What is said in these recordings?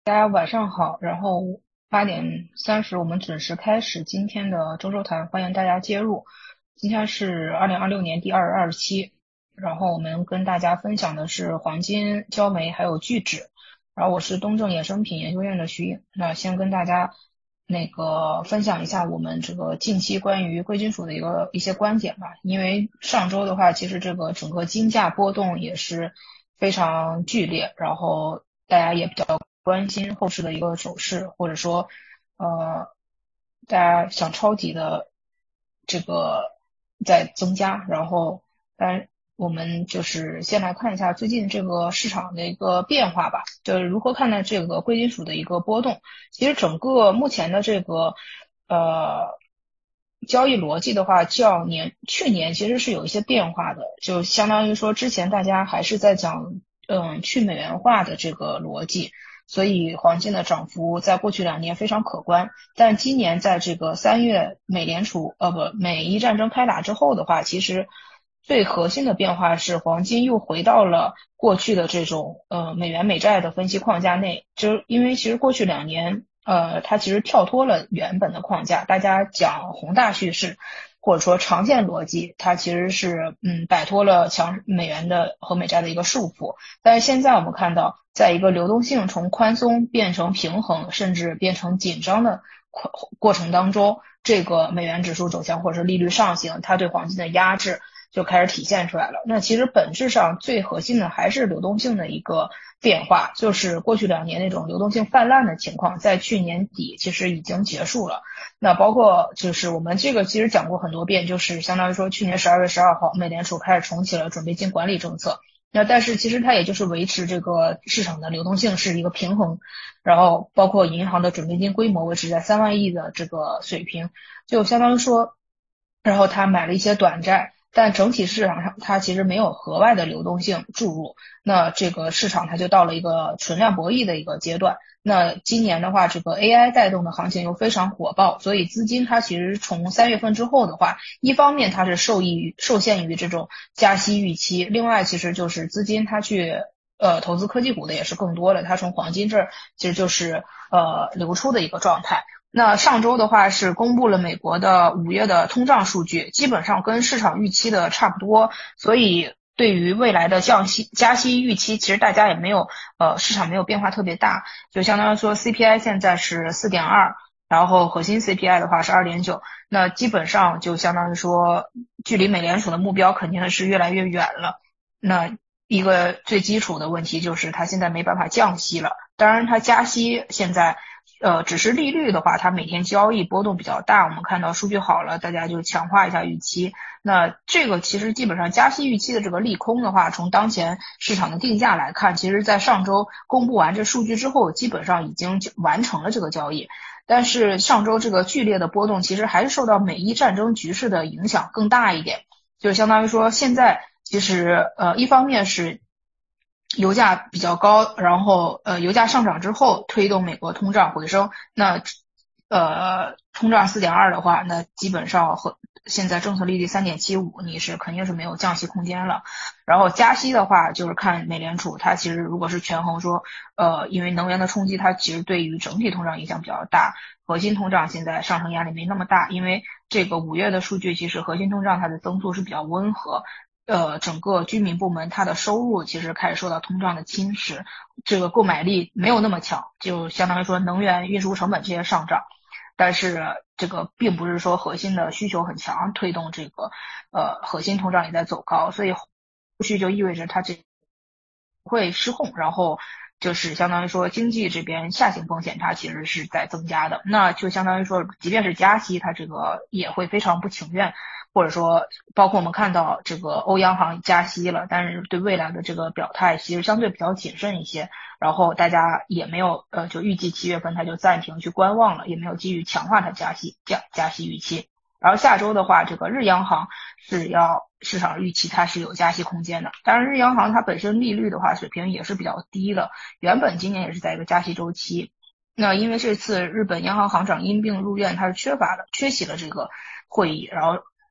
大家晚上好，然后8:30我们准时开始今天的周周谈，欢迎大家接入。今天是2026年第227，然后我们跟大家分享的是黄金、焦煤还有聚酯。然后我是东正衍生品研究院的徐颖，那先跟大家分享一下我们这个近期关于贵金属的一些观点吧。因为上周的话，其实这个整个金价波动也是非常剧烈，然后大家也比较关心后市的一个走势，或者说，呃，大家想抄底的这个在增加，然后，当然我们就是先来看一下最近这个市场的一个变化吧，就是如何看待这个贵金属的一个波动。其实整个目前的这个呃交易逻辑的话，去年其实是有一些变化的，就相当于说之前大家还是在讲去美元化的这个逻辑。所以黄金的涨幅在过去2年非常可观，但今年在这个3月美伊战争开打之后的话，其实最核心的变化是黄金又回到了过去的这种美元美债的分析框架内，就因为其实过去2年它其实跳脱了原本的框架，大家讲宏大叙事或者说长线逻辑，它其实是摆脱了强美元的和美债的一个束缚。但是现在我们看到，在一个流动性从宽松变成平衡，甚至变成紧张的过程当中，这个美元指数走强或者是利率上行，它对黄金的压制就开始体现出来了。那其实本质上最核心的还是流动性的一个变化，就是过去2年那种流动性泛滥的情况，在去年底其实已经结束了。那包括就是我们这个其实讲过很多遍，就是相当于说去年12月12号，美联储开始重启了准备金管理政策。那但是其实它也就是维持这个市场的流动性是一个平衡，然后包括银行的准备金规模维持在3万亿的这个水平，就相当于说，然后他买了一些短债，但整体市场上它其实没有额外的流动性注入，那这个市场它就到了一个存量博弈的一个阶段。那今年的话，这个 AI 带动的行情又非常火爆，所以资金它其实从3月份之后的话，一方面它是受限于这种加息预期，另外其实就是资金它去投资科技股的也是更多的，它从黄金这儿其实就是流出的一个状态。那上周的话是公布了美国的5月的通胀数据，基本上跟市场预期的差不多，所以对于未来的加息预期，其实大家也没有市场没有变化特别大，就相当于说 CPI 现在是4.2，然后核心 CPI 的话是2.9，那基本上就相当于说距离美联储的目标肯定是越来越远了。那一个最基础的问题就是它现在没办法降息了，当然它加息现在只是利率的话，它每天交易波动比较大，我们看到数据好了，大家就强化一下预期。那这个其实基本上加息预期的这个利空的话，从当前市场的定价来看，其实在上周公布完这数据之后，基本上已经完成了这个交易。但是上周这个剧烈的波动，其实还是受到美伊战争局势的影响更大一点，就相当于说现在其实一方面是油价比较高，然后油价上涨之后推动美国通胀回升，那通胀4.2的话，那基本上和现在政策利率3.75，你是肯定是没有降息空间了。然后加息的话，就是看美联储它其实如果是权衡说，因为能源的冲击，它其实对于整体通胀影响比较大，核心通胀现在上升压力没那么大，因为这个5月的数据其实核心通胀它的增速是比较温和。整个居民部门它的收入其实开始受到通胀的侵蚀，这个购买力没有那么强，就相当于说能源运输成本这些上涨，但是这个并不是说核心的需求很强，推动这个核心通胀也在走高，所以后续就意味着它这会失控，然后就是相当于说经济这边下行风险它其实是在增加的，那就相当于说即便是加息，它这个也会非常不情愿，或者说包括我们看到这个欧央行加息了，但是对未来的这个表态其实相对比较谨慎一些，然后大家也没有就预计7月份它就暂停去观望了，也没有继续强化它加息预期。然后下周的话，这个日央行市场预期它是有加息空间的。当然，日央行它本身利率的话水平也是比较低的，原本今年也是在一个加息周期。那因为这次日本央行行长因病入院，他是缺席了这个会议，然后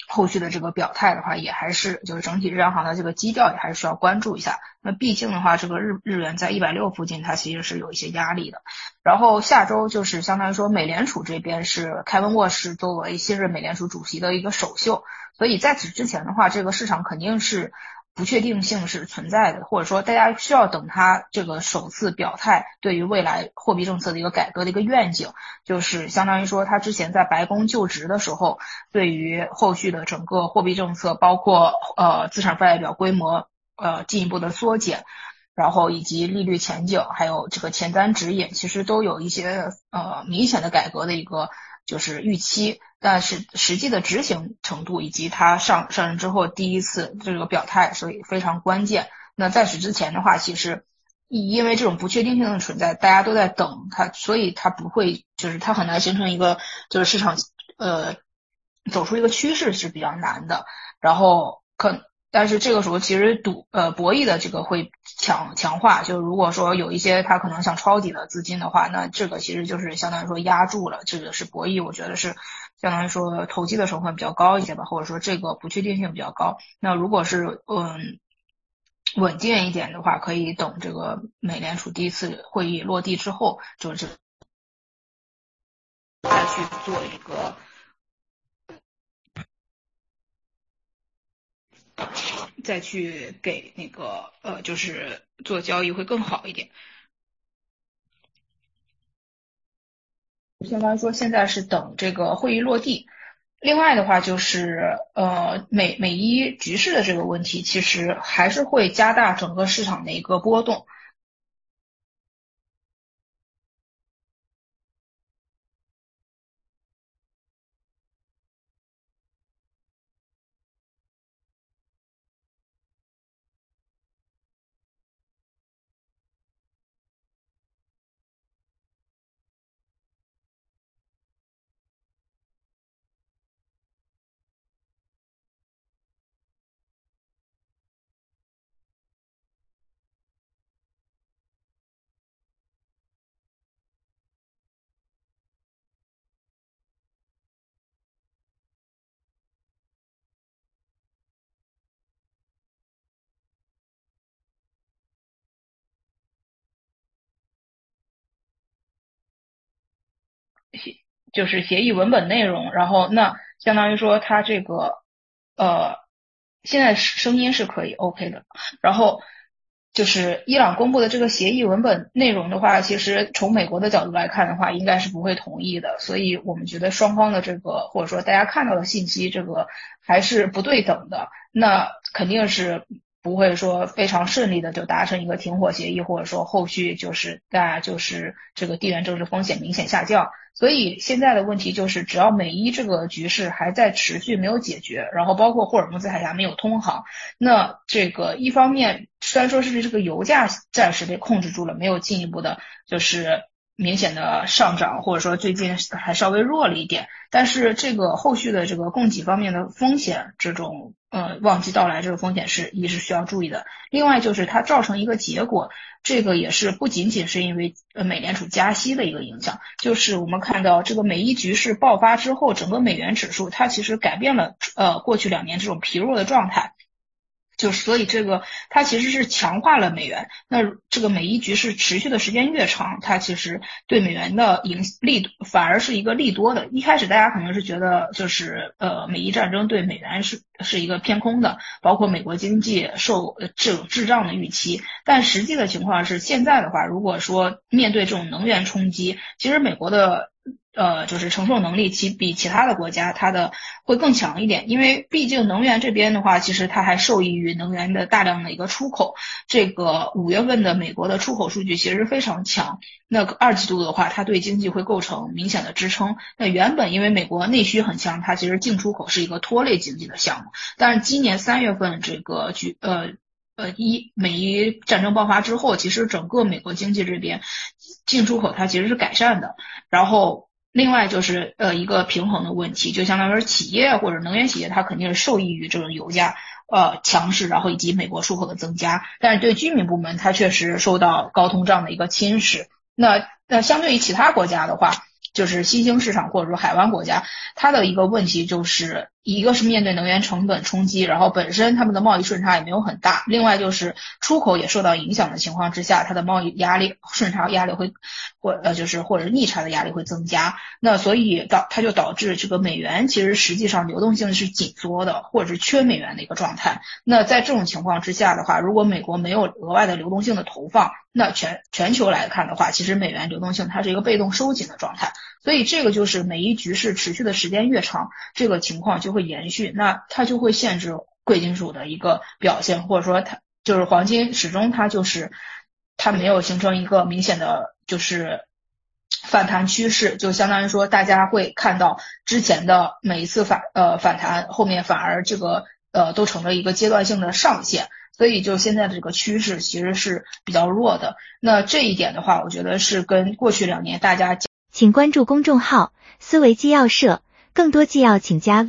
后续的这个表态的话，也还是就是整体日央行的这个基调也还是需要关注一下。那毕竟的话，这个日元在160附近，它其实是有一些压力的。然后下周就是相当于说，美联储这边是凯文沃什作为新任美联储主席的一个首秀，所以在此之前的话，这个市场肯定是不确定性是存在的，或者说大家需要等他这个首次表态对于未来货币政策的一个改革的一个愿景，就是相当于说他之前在白宫就职的时候，对于后续的整个货币政策，包括资产负债表规模进一步的缩减，然后以及利率前景，还有这个前瞻指引，其实都有一些明显的改革的一个就是预期，但是实际的执行程度以及他上任之后第一次这个表态，所以非常关键。那在此之前的话，其实因为这种不确定性的存在，大家都在等它，所以它不会就是它很难形成一个就是市场走出一个趋势是比较难的。然后但是这个时候其实博弈的这个会强化，就如果说有一些他可能想抄底的资金的话，那这个其实就是相当于说压住了，这个是博弈，我觉得是相当于说投机的成分比较高一些吧，或者说这个不确定性比较高。那如果是稳健一点的话，可以等这个美联储第一次会议落地之后，就是再去做一个再去给那个就是做交易会更好一点。相当于说现在是等这个会议落地。另外的话就是美伊局势的这个问题，其实还是会加大整个市场的一个波动。就是协议文本内容，然后那相当于说它这个现在声音是可以 OK 的，然后就是伊朗公布的这个协议文本内容的话，其实从美国的角度来看的话，应该是不会同意的，所以我们觉得双方的这个或者说大家看到的信息这个还是不对等的，那肯定是不会说非常顺利的就达成一个停火协议，或者说后续就是大家就是这个地缘政治风险明显下降。所以现在的问题就是，只要美伊这个局势还在持续没有解决，然后包括霍尔木兹海峡没有通航，那这个一方面虽然说是这个油价暂时被控制住了，没有进一步的就是明显的上涨，或者说最近还稍微弱了一点，但是这个后续的这个供给方面的风险，这种旺季到来这个风险是需要注意的。另外就是它造成一个结果，这个也是不仅仅是因为美联储加息的一个影响，就是我们看到这个美伊局势爆发之后，整个美元指数它其实改变了过去2年这种疲弱的状态。就是所以这个它其实是强化了美元，那这个美伊局势持续的时间越长，它其实对美元的力反而是一个利多的。一开始大家可能是觉得就是美伊战争对美元是一个偏空的，包括美国经济受这种滞胀的预期，但实际的情况是现在的话，如果说面对这种能源冲击，其实美国的就是承受能力比其他的国家它的会更强一点，因为毕竟能源这边的话，其实它还受益于能源的大量的一个出口。这个5月份的美国的出口数据其实非常强，那2季度的话，它对经济会构成明显的支撑。那原本因为美国内需很强，它其实进出口是一个拖累经济的项目，但是今年3月份这个美伊战争爆发之后，其实整个美国经济这边进出口它其实是改善的，然后另外就是一个平衡的问题，就相当于是企业或者能源企业，它肯定是受益于这种油价强势，然后以及美国出口的增加，但是对居民部门它确实受到高通胀的一个侵蚀。那相对于其他国家的话，就是新兴市场或者说海湾国家，它的一个问题就是一个是面对能源成本冲击，然后本身他们的贸易顺差也没有很大，另外就是出口也受到影响的情况之下，它的贸易压力、顺差压力会或者逆差的压力会增加。那所以它就导致这个美元其实实际上流动性是紧缩的，或者是缺美元的一个状态。那在这种情况之下的话，如果美国没有额外的流动性的投放，那全球来看的话，其实美元流动性它是一个被动收紧的状态。所以这个就是每一局势持续的时间越长，这个情况就会延续，那它就会限制贵金属的一个表现，或者说它就是黄金始终它没有形成一个明显的就是反弹趋势，就相当于说大家会看到之前的每一次反弹后面反而这个都成了一个阶段性的上限。所以就现在的这个趋势其实是比较弱的。那这一点的话，我觉得是跟过去2年大家请关注公众号思维纪要社，更多纪要请加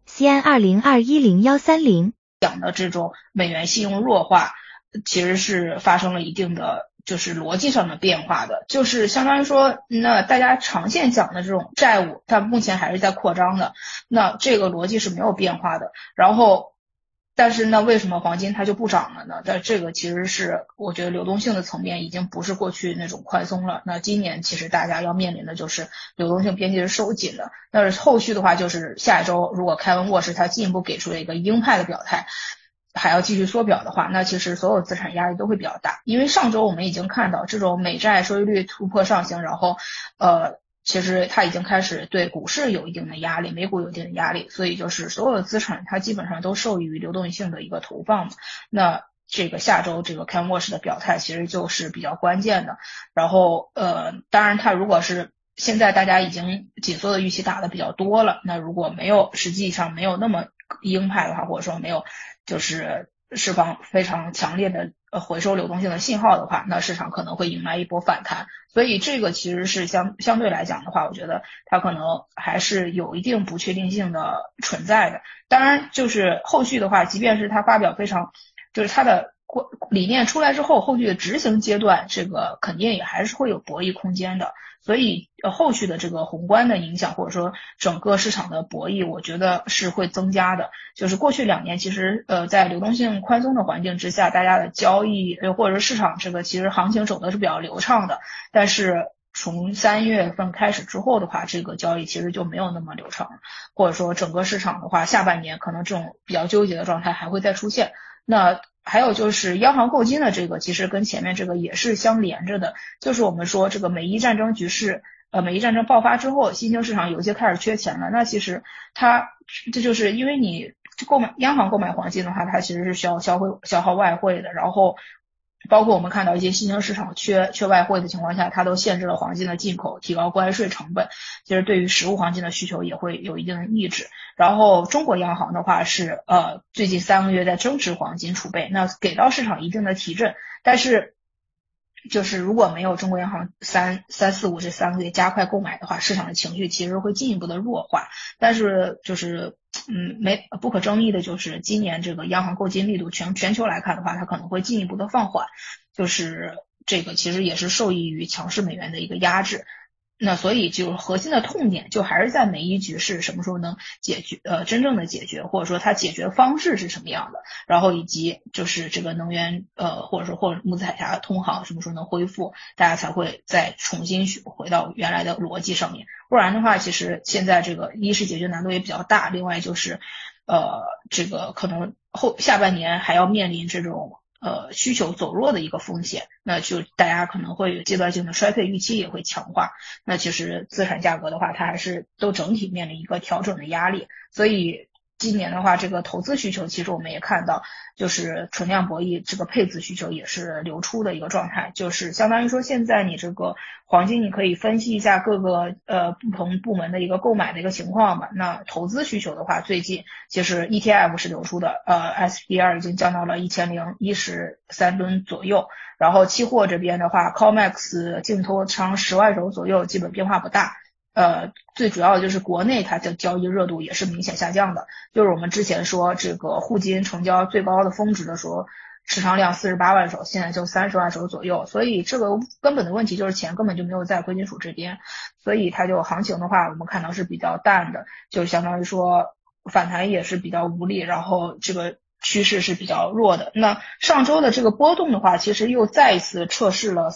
VCN20210130。 讲的这种美元信用弱化，其实是发生了一定的就是逻辑上的变化的，就是相当于说，那大家长线讲的这种债务，它目前还是在扩张的，那这个逻辑是没有变化的。然后但是呢，为什么黄金它就不涨了呢？但这个其实是我觉得流动性的层面已经不是过去那种宽松了。那今年其实大家要面临的就是流动性边际是收紧的。但是后续的话，就是下一周如果凯文沃什他进一步给出了一个鹰派的表态，还要继续缩表的话，那其实所有资产压力都会比较大。因为上周我们已经看到这种美债收益率突破上行，然后其实它已经开始对股市有一定的压力，美股有一定的压力，所以就是所有的资产它基本上都受益于流动性的一个投放。那这个下周这个凯文沃什的表态其实就是比较关键的。然后当然它如果是现在大家已经紧缩的预期打的比较多了，那如果实际上没有那么鹰派的话，或者说没有就是释放非常强烈的回收流动性的信号的话，那市场可能会迎来一波反弹。所以这个其实是相对来讲的话，我觉得它可能还是有一定不确定性的存在的。当然就是后续的话，即便是它发表就是它的理念出来之后，后续的执行阶段，这个肯定也还是会有博弈空间的。所以后续的这个宏观的影响，或者说整个市场的博弈，我觉得是会增加的。就是过去2年其实在流动性宽松的环境之下，大家的交易或者市场这个其实行情走的是比较流畅的。但是从3月份开始之后的话，这个交易其实就没有那么流畅了，或者说整个市场的话，下半年可能这种比较纠结的状态还会再出现。那还有就是央行购金的这个其实跟前面这个也是相连着的，就是我们说这个美伊战争局势美伊战争爆发之后，新兴市场有些开始缺钱了，那其实这就是因为你央行购买黄金的话，它其实是需要消耗外汇的，然后包括我们看到一些新兴市场缺外汇的情况下，它都限制了黄金的进口，提高关税成本，其实对于实物黄金的需求也会有一定的抑制。然后中国央行的话是最近3个月在增持黄金储备，那给到市场一定的提振，但是就是如果没有中国央行3、4、5这3个月加快购买的话，市场的情绪其实会进一步的弱化。但是就是不可争议的就是今年这个央行购金力度全球来看的话，它可能会进一步的放缓，就是这个其实也是受益于强势美元的一个压制。那所以就是核心的痛点就还是在美伊局势什么时候能真正的解决，或者说它解决方式是什么样的，然后以及就是这个能源或者穆斯海峡通航什么时候能恢复，大家才会再重新回到原来的逻辑上面。不然的话，其实现在这个一是解决难度也比较大，另外就是这个可能下半年还要面临这种需求走弱的一个风险，那就大家可能会有阶段性的衰退预期也会强化，那其实资产价格的话，它还是都整体面临一个调整的压力。所以今年的话，这个投资需求其实我们也看到，就是存量博弈这个配资需求也是流出的一个状态，就是相当于说现在你这个黄金你可以分析一下各个不同部门的一个购买的一个情况吧。那投资需求的话，最近其实 ETF 是流出的，SPR 已经降到了1013吨左右，然后期货这边的话 COMEX 净投仓10万手左右，基本变化不大。最主要的就是国内它的交易热度也是明显下降的，就是我们之前说这个沪金成交最高的峰值的时候，持仓量48万手，现在就30万手左右，所以这个根本的问题就是钱根本就没有在贵金属这边，所以它就行情的话，我们看到是比较淡的，就相当于说反弹也是比较无力，然后这个趋势是比较弱的。那上周的这个波动的话，其实又再一次测试了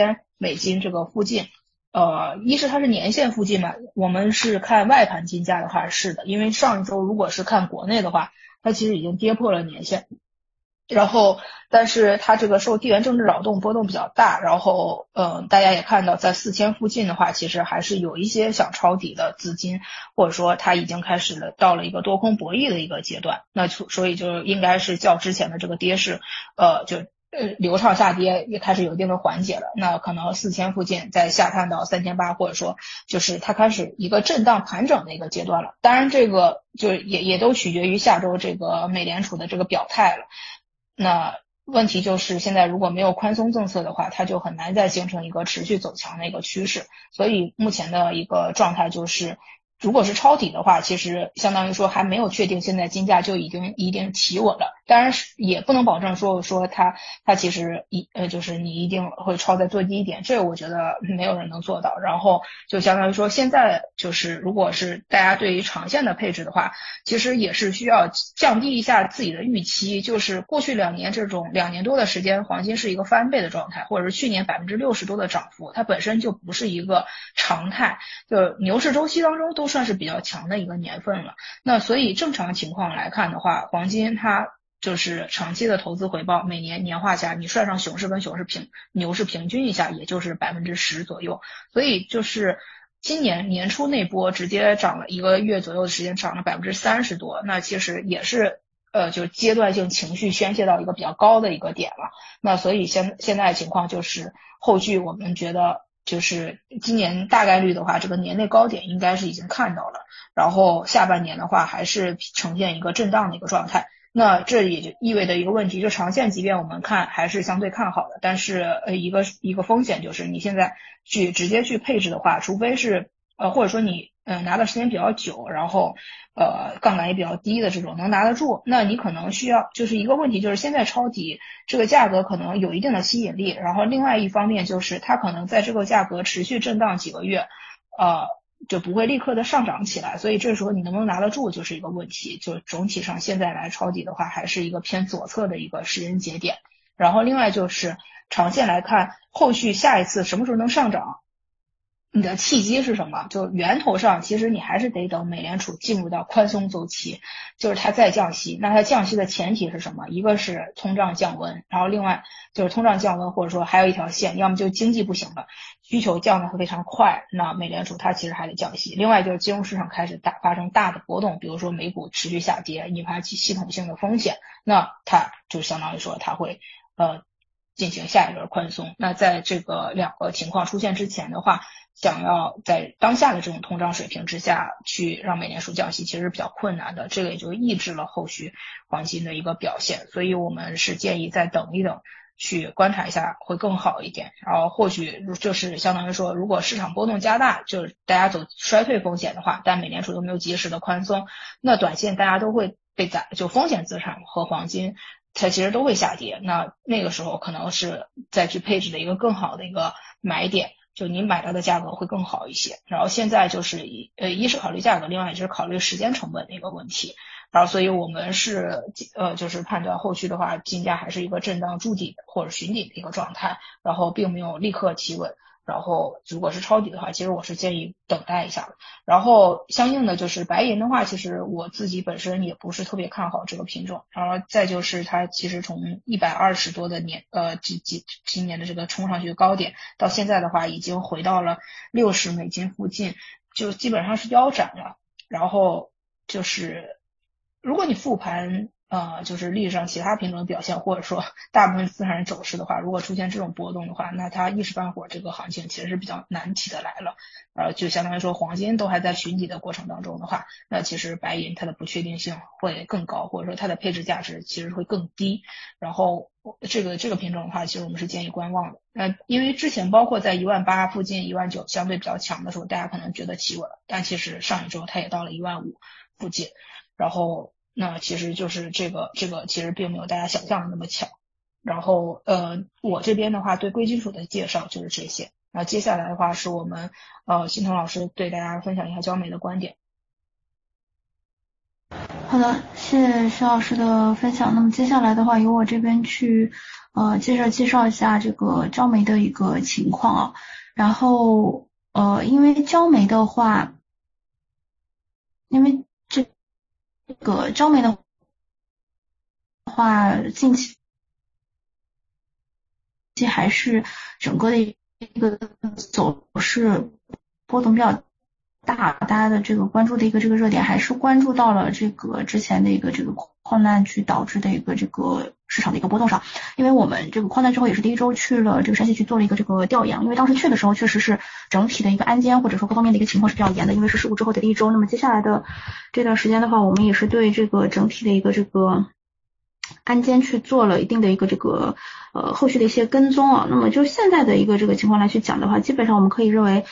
$4000这个附近。一是它是年线附近嘛，我们是看外盘金价的话是的，因为上一周如果是看国内的话，它其实已经跌破了年线。然后，但是它这个受地缘政治扰动波动比较大，然后大家也看到在4000附近的话，其实还是有一些想抄底的资金，或者说它已经开始了到了一个多空博弈的一个阶段，那所以就应该是较之前的这个跌势，流畅下跌也开始有一定的缓解了，那可能4000附近再下探到3800，或者说就是它开始一个震荡盘整的一个阶段了。当然这个就也都取决于下周这个美联储的这个表态了。那问题就是现在如果没有宽松政策的话，它就很难再形成一个持续走强的一个趋势。所以目前的一个状态就是，如果是抄底的话，其实相当于说还没有确定现在金价就已经一定企稳了。当然是也不能保证说它其实就是你一定会抄在最低点，这个我觉得没有人能做到。然后就相当于说现在就是如果是大家对于长线的配置的话，其实也是需要降低一下自己的预期，就是过去2年这种2年多的时间，黄金是一个翻倍的状态，或者是去年60%多的涨幅，它本身就不是一个常态，就牛市周期当中都算是比较强的一个年份了。那所以正常情况来看的话，黄金它就是长期的投资回报，每年年化下你算上熊市跟牛市平均一下，也就是10%左右。所以就是今年年初那波直接涨了1个月左右的时间，涨了30%多，那其实也是就阶段性情绪宣泄到一个比较高的一个点了。那所以现在的情况就是后续我们觉得就是今年大概率的话，这个年内高点应该是已经看到了，然后下半年的话还是呈现一个震荡的一个状态。那这也就意味着一个问题，就长线即便我们看还是相对看好的，但是一个风险就是你现在直接去配置的话，除非是或者说你拿的时间比较久，然后杠杆也比较低的这种能拿得住，那你可能需要就是一个问题就是现在抄底这个价格可能有一定的吸引力，然后另外一方面就是它可能在这个价格持续震荡几个月，就不会立刻的上涨起来，所以这时候你能不能拿得住就是一个问题。就总体上现在来抄底的话，还是一个偏左侧的一个时间节点。然后另外就是长线来看，后续下一次什么时候能上涨，你的契机是什么？就源头上，其实你还是得等美联储进入到宽松周期，就是它再降息。那它降息的前提是什么？一个是通胀降温，然后另外就是通胀降温，或者说还有一条线，要么就经济不行了，需求降得会非常快，那美联储它其实还得降息。另外就是金融市场开始发生大的波动，比如说美股持续下跌，引发系统性的风险，那它就相当于说它会进行下一轮宽松。那在这个两个情况出现之前的话，想要在当下的这种通胀水平之下去让美联储降息其实是比较困难的，这个也就抑制了后续黄金的一个表现，所以我们是建议再等一等，去观察一下会更好一点。然后或许就是相当于说，如果市场波动加大，就是大家走衰退风险的话，但美联储又没有及时的宽松，那短线大家都会被就风险资产和黄金它其实都会下跌，那个时候可能是再去配置的一个更好的一个买点，就你买到的价格会更好一些。然后现在就是一是考虑价格，另外也是考虑时间成本的一个问题。然后所以我们是就是判断后续的话，金价还是一个震荡筑底或者寻底的一个状态，然后并没有立刻企稳。然后如果是抄底的话，其实我是建议等待一下的。然后相应的就是白银的话，其实我自己本身也不是特别看好这个品种。然后再就是它其实从120多的今年的这个冲上去的高点，到现在的话已经回到了$60附近，就基本上是腰斩了。然后就是如果你复盘就是历史上其他品种的表现，或者说大部分资产的走势的话，如果出现这种波动的话，那它一时半会儿这个行情其实是比较难起得来了。就相当于说黄金都还在寻底的过程当中的话，那其实白银它的不确定性会更高，或者说它的配置价值其实会更低。然后这个品种的话，其实我们是建议观望的。因为之前包括在18000附近19000相对比较强的时候，大家可能觉得企稳了，但其实上一周它也到了15000附近，然后那其实就是这个其实并没有大家想象的那么强。然后我这边的话对贵金属的介绍就是这些。那接下来的话是我们欣彤老师对大家分享一下焦煤的观点。 好的，谢谢徐老师的分享。那么接下来的话，由我这边去接着介绍一下这个焦煤的一个情况啊。然后因为焦煤的话，因为这个焦煤的话，近期还是整个的一个走势波动比较大，大家的这个关注的一个这个热点还是关注到了这个之前的一个这个矿难去导致的一个这个市场的一个波动上。因为我们这个矿难之后也是第一周去了这个山西去做了一个这个调研，因为当时去的时候确实是整体的一个安监或者说各方面的一个情况是比较严的，因为是事故之后的第一周。那么接下来的这段时间的话，我们也是对这个整体的一个这个安监去做了一定的一个这个后续的一些跟踪啊。那么就现在的一个这个情况来去讲的话，基本上我们可以认为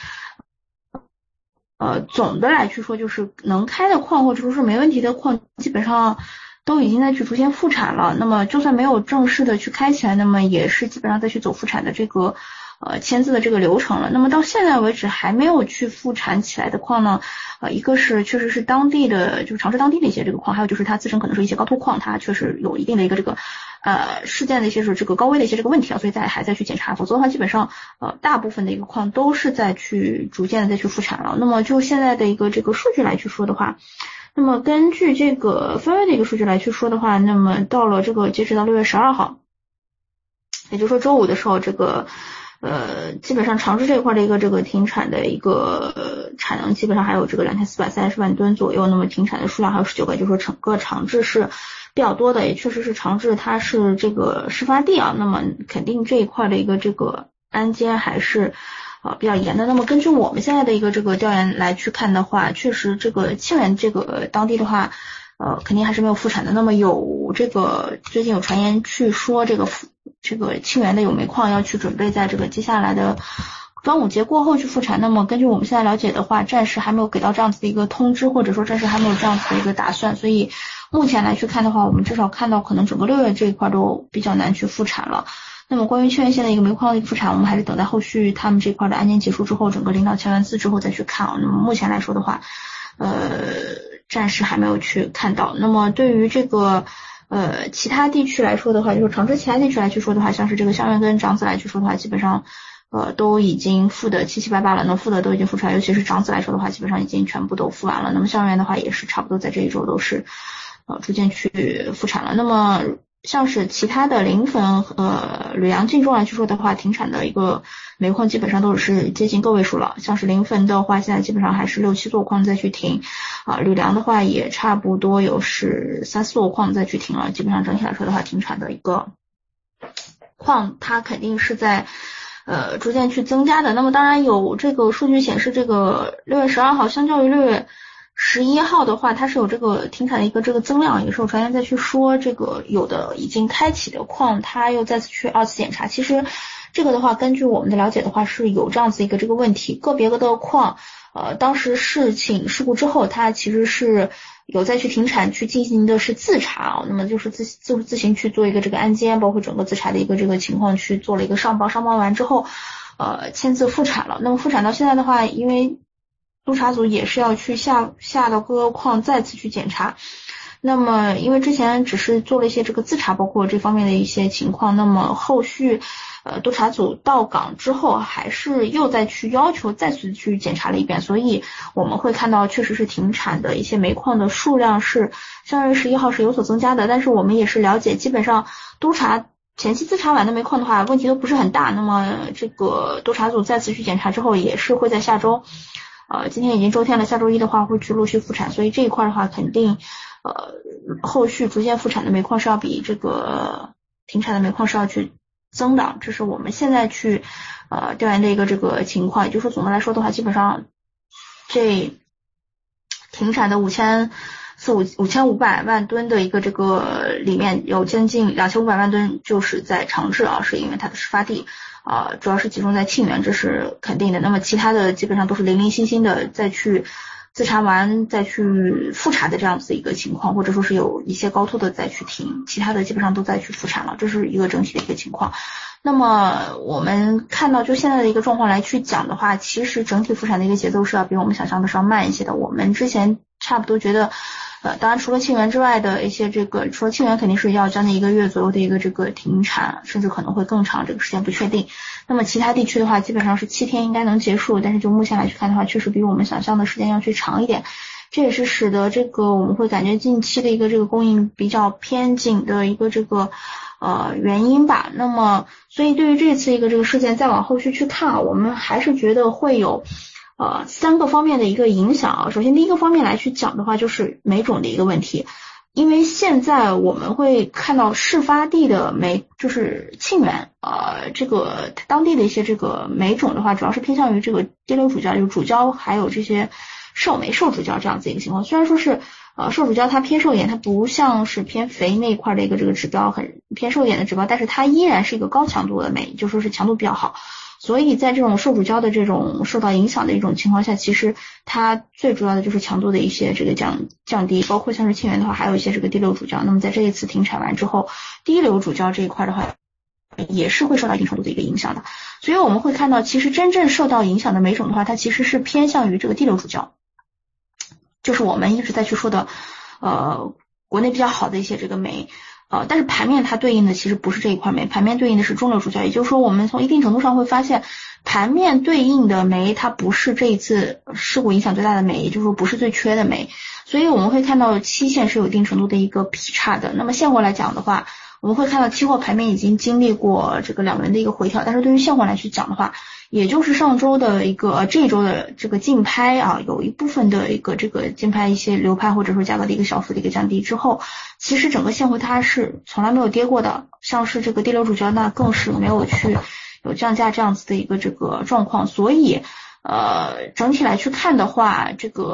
总的来去说，就是能开的矿或者说是没问题的矿，基本上都已经在去逐渐复产了。那么就算没有正式的去开起来，那么也是基本上在去走复产的这个签字的这个流程了。那么到现在为止还没有去复产起来的矿呢，一个是确实是当地的就是长治当地的一些这个矿，还有就是它自身可能是一些高脱矿，它确实有一定的一个这个事件的一些是这个高危的一些这个问题啊，所以还在去检查。否则的话，基本上大部分的一个矿都是在去逐渐的再去复产了。那么就现在的一个这个数据来去说的话，那么根据这个分位的一个数据来去说的话，那么到了这个截止到6月12号，也就是说周五的时候，这个基本上长治这一块的一个这个停产的一个产能基本上还有这个2430万吨左右，那么停产的数量还有19个，就是说整个长治是比较多的，也确实是长治它是这个事发地啊，那么肯定这一块的一个这个安监还是比较严的。那么根据我们现在的一个这个调研来去看的话，确实这个沁源这个当地的话肯定还是没有复产的。那么有这个最近有传言去说这个沁源的有煤矿要去准备在这个接下来的端午节过后去复产。那么根据我们现在了解的话，暂时还没有给到这样子的一个通知，或者说暂时还没有这样子的一个打算，所以目前来去看的话，我们至少看到可能整个6月这一块都比较难去复产了。那么关于沁源县的一个煤矿的一个复产，我们还是等待后续他们这块的安监结束之后，整个领导签完字之后再去看啊。那么目前来说的话暂时还没有去看到。那么对于这个其他地区来说的话，就是长治其他地区来去说的话，像是这个襄源跟长子来去说的话，基本上都已经复的七七八八了，能复的都已经复出来，尤其是长子来说的话，基本上已经全部都复完了。那么襄源的话也是差不多在这一周都是逐渐去复产了。那么像是其他的临汾吕阳晋中来去说的话，停产的一个煤矿基本上都是接近个位数了。像是临汾的话，现在基本上还是6、7座矿再去停吕梁的话也差不多有是3、4座矿再去停了。基本上整体来说的话，停产的一个矿它肯定是在逐渐去增加的。那么当然有这个数据显示，这个6月12号相较于6月11号的话，它是有这个停产的一个这个增量，也是有传言再去说这个有的已经开启的矿它又再次去2次检查。其实这个的话根据我们的了解的话是有这样子一个这个问题，个别的矿当时事故之后它其实是有再去停产去进行的是自查那么就是自行去做一个这个安监，包括整个自查的一个这个情况去做了一个上报完之后签字复产了。那么复产到现在的话，因为督查组也是要去下到各个矿再次去检查。那么因为之前只是做了一些这个自查，包括这方面的一些情况，那么后续督查组到岗之后还是又再去要求再次去检查了一遍，所以我们会看到确实是停产的一些煤矿的数量是相当于11号是有所增加的。但是我们也是了解，基本上督查前期自查完的煤矿的话问题都不是很大，那么这个督查组再次去检查之后也是会在下周今天已经周天了，下周一的话会去陆续复产，所以这一块的话肯定后续逐渐复产的煤矿是要比这个停产的煤矿是要去增的，这是我们现在去调研的一个这个情况。也就是说总的来说的话，基本上这停产的5500万吨的一个这个里面有将近2500万吨就是在长治是因为它的事发地主要是集中在沁源，这是肯定的。那么其他的基本上都是零零星星的再去自查完再去复查的这样子一个情况，或者说是有一些高脱的再去停，其他的基本上都再去复产了，这是一个整体的一个情况。那么我们看到就现在的一个状况来去讲的话，其实整体复产的一个节奏是要比我们想象的是要慢一些的。我们之前差不多觉得当然除了沁园之外的一些除了沁园肯定是要将近1个月左右的一个停产，甚至可能会更长，这个时间不确定。那么其他地区的话基本上是7天应该能结束，但是就目前来去看的话，确实比我们想象的时间要去长一点。这也是使得我们会感觉近期的一个供应比较偏紧的一个原因吧。那么所以对于这次一个事件再往后续去看我们还是觉得会有3个方面的一个影响首先第一个方面来去讲的话，就是煤种的一个问题。因为现在我们会看到事发地的煤就是沁园当地的一些煤种的话，主要是偏向于低硫主焦，就是主焦还有这些授主焦这样子一个情况。虽然说是授主焦它偏受盐，它不像是偏肥那一块的一个指标很偏受盐的指标，但是它依然是一个高强度的煤，就说是强度比较好。所以在这种授主焦的受到影响的一种情况下，其实它最主要的就是强度的一些降低，包括像是沁园的话还有一些低硫主焦。那么在这一次停产完之后，低硫主焦这一块的话也是会受到一定程度的一个影响的。所以我们会看到其实真正受到影响的煤种的话，它其实是偏向于低硫主焦，就是我们一直在去说的国内比较好的一些煤。但是盘面它对应的其实不是这一块煤，盘面对应的是中硫主焦，也就是说我们从一定程度上会发现盘面对应的煤它不是这一次事故影响最大的煤，也就是说不是最缺的煤。所以我们会看到期限是有一定程度的一个劈叉的。那么现货来讲的话，我们会看到期货盘面已经经历过2轮的一个回调，但是对于现货来去讲的话，也就是上周的这一周的竞拍有一部分的竞拍一些流拍或者说价格的一个小幅的一个降低之后，其实整个现货它是从来没有跌过的，像是低硫主焦那更是没有去有降价这样子的一个状况。所以整体来去看的话，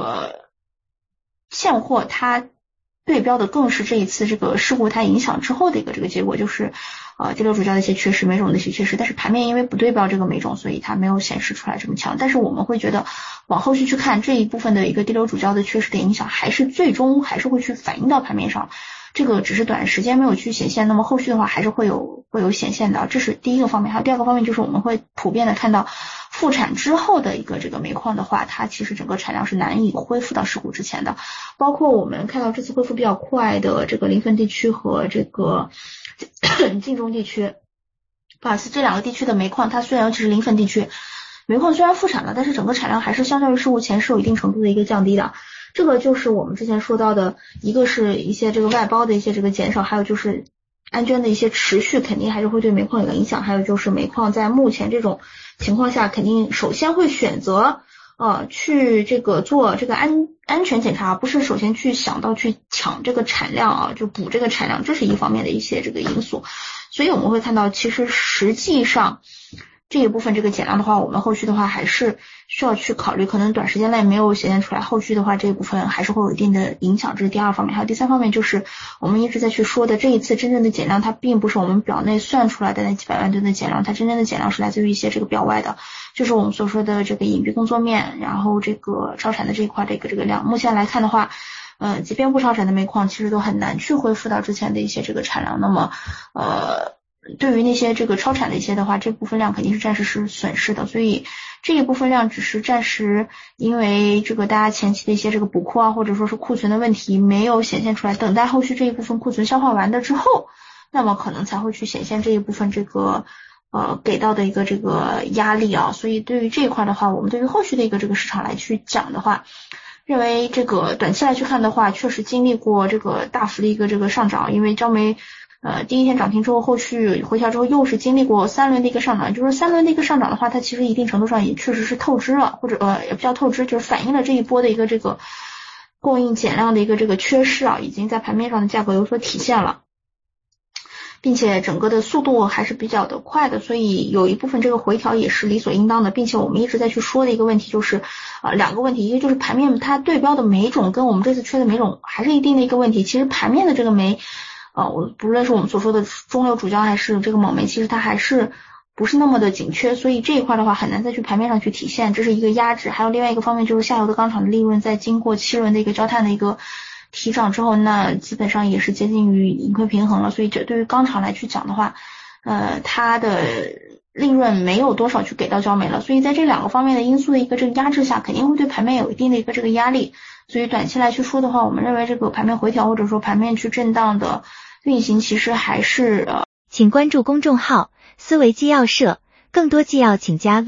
现货它对标的更是这一次事故它影响之后的一个结果，就是低硫主焦的一些缺失，煤种的一些缺失，但是盘面因为不对标这个煤种，所以它没有显示出来这么强。但是我们会觉得往后续去看这一部分的一个低硫主焦的缺失的影响，最终还是会去反映到盘面上，这个只是短时间没有去显现，那么后续的话还是会有显现的。这是第一个方面。还有第二个方面就是我们会普遍的看到复产之后的一个煤矿的话，它其实整个产量是难以恢复到事故之前的。包括我们看到这次恢复比较快的临汾地区和晋中地区，不好意思，这2个地区的煤矿，它虽然尤其是临汾地区煤矿虽然复产了，但是整个产量还是相较于事故前是有一定程度的一个降低的。这个就是我们之前说到的，一个是一些外包的一些减少，还有就是安全的一些持续，肯定还是会对煤矿有影响。还有就是煤矿在目前这种情况下，肯定首先会选择去做安全检查，不是首先去想到去抢产量就补产量，这是一方面的一些因素。所以我们会看到其实实际上这一部分减量的话，我们后续的话还是需要去考虑，可能短时间内没有显现出来，后续的话这一部分还是会有一定的影响，这是第二方面。还有第三方面就是我们一直在去说的，这一次真正的减量它并不是我们表内算出来的那几百万吨的减量，它真正的减量是来自于一些表外的，就是我们所说的隐蔽工作面，然后超产的这一块的量。目前来看的话即便不超产的煤矿其实都很难去恢复到之前的一些产量。那么对于那些超产的一些的话，这部分量肯定是暂时是损失的，所以这一部分量只是暂时因为大家前期的一些补库或者说是库存的问题没有显现出来，等待后续这一部分库存消化完的之后，那么可能才会去显现这一部分给到的一个压力所以对于这一块的话，我们对于后续的一个市场来去讲的话，认为短期来去看的话，确实经历过大幅的一个上涨，因为焦煤第一天涨停之后，后续回调之后又是经历过3轮的一个上涨，就是说3轮的一个上涨的话，它其实一定程度上也确实是透支了，或者也不叫透支，就是反映了这一波的一个供应减量的一个缺失已经在盘面上的价格有所体现了，并且整个的速度还是比较的快的，所以有一部分回调也是理所应当的。并且我们一直在去说的一个问题就是2个问题，一个就是盘面它对标的煤种跟我们这次缺的煤种还是一定的一个问题。其实盘面的煤不论是我们所说的中硫主焦还是锰煤，其实它还是不是那么的紧缺，所以这一块的话很难再去盘面上去体现，这是一个压制。还有另外一个方面就是下游的钢厂的利润在经过7轮的一个焦炭的一个提涨之后，那基本上也是接近于盈亏平衡了，所以这对于钢厂来去讲的话它的利润没有多少去给到焦煤了，所以在这两个方面的因素的一个这个压制下，肯定会对盘面有一定的一个这个压力。所以短期来去说的话，我们认为这个盘面回调或者说盘面去震荡的运行，其实还是请关注公众号思维纪要社，更多纪要请加